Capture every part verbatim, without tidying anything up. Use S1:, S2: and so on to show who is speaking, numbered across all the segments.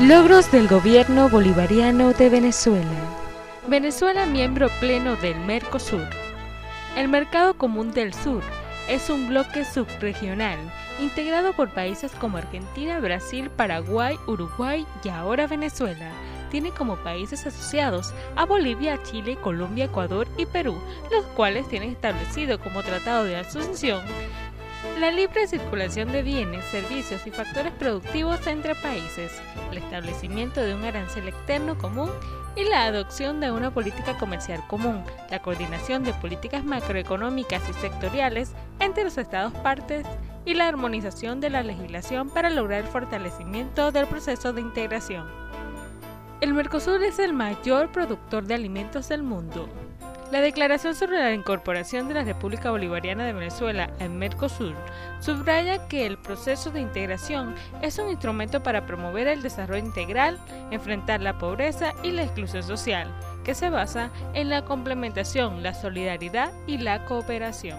S1: Logros del gobierno bolivariano de Venezuela. Venezuela, miembro pleno del Mercosur. El Mercado Común del Sur es un bloque subregional integrado por países como Argentina, Brasil, Paraguay, Uruguay y ahora Venezuela. Tiene como países asociados a Bolivia, Chile, Colombia, Ecuador y Perú, los cuales tienen establecido como tratado de asociación la libre circulación de bienes, servicios y factores productivos entre países, el establecimiento de un arancel externo común y la adopción de una política comercial común, la coordinación de políticas macroeconómicas y sectoriales entre los estados partes y la armonización de la legislación para lograr el fortalecimiento del proceso de integración. El Mercosur es el mayor productor de alimentos del mundo. La Declaración sobre la Incorporación de la República Bolivariana de Venezuela al Mercosur subraya que el proceso de integración es un instrumento para promover el desarrollo integral, enfrentar la pobreza y la exclusión social, que se basa en la complementación, la solidaridad y la cooperación.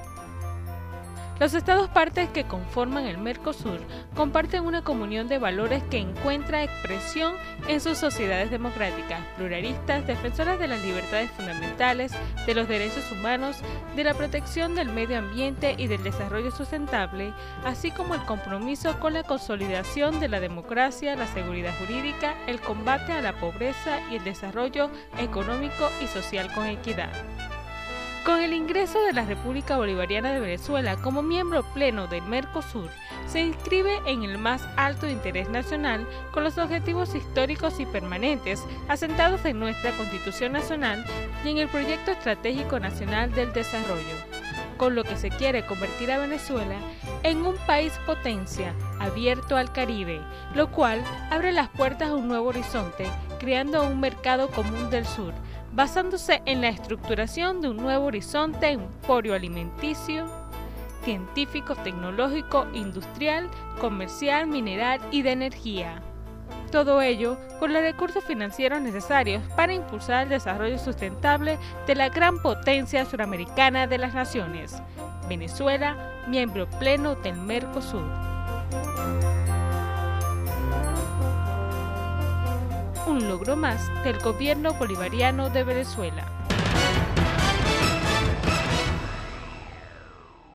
S1: Los estados partes que conforman el Mercosur comparten una comunión de valores que encuentra expresión en sus sociedades democráticas, pluralistas, defensoras de las libertades fundamentales, de los derechos humanos, de la protección del medio ambiente y del desarrollo sustentable, así como el compromiso con la consolidación de la democracia, la seguridad jurídica, el combate a la pobreza y el desarrollo económico y social con equidad. Con el ingreso de la República Bolivariana de Venezuela como miembro pleno del Mercosur, se inscribe en el más alto interés nacional con los objetivos históricos y permanentes asentados en nuestra Constitución Nacional y en el Proyecto Estratégico Nacional del Desarrollo, con lo que se quiere convertir a Venezuela en un país potencia abierto al Caribe, lo cual abre las puertas a un nuevo horizonte, creando un mercado común del sur, basándose en la estructuración de un nuevo horizonte emporio alimenticio, científico, tecnológico, industrial, comercial, mineral y de energía. Todo ello con los recursos financieros necesarios para impulsar el desarrollo sustentable de la gran potencia suramericana de las naciones. Venezuela, miembro pleno del Mercosur. Un logro más del gobierno bolivariano de Venezuela.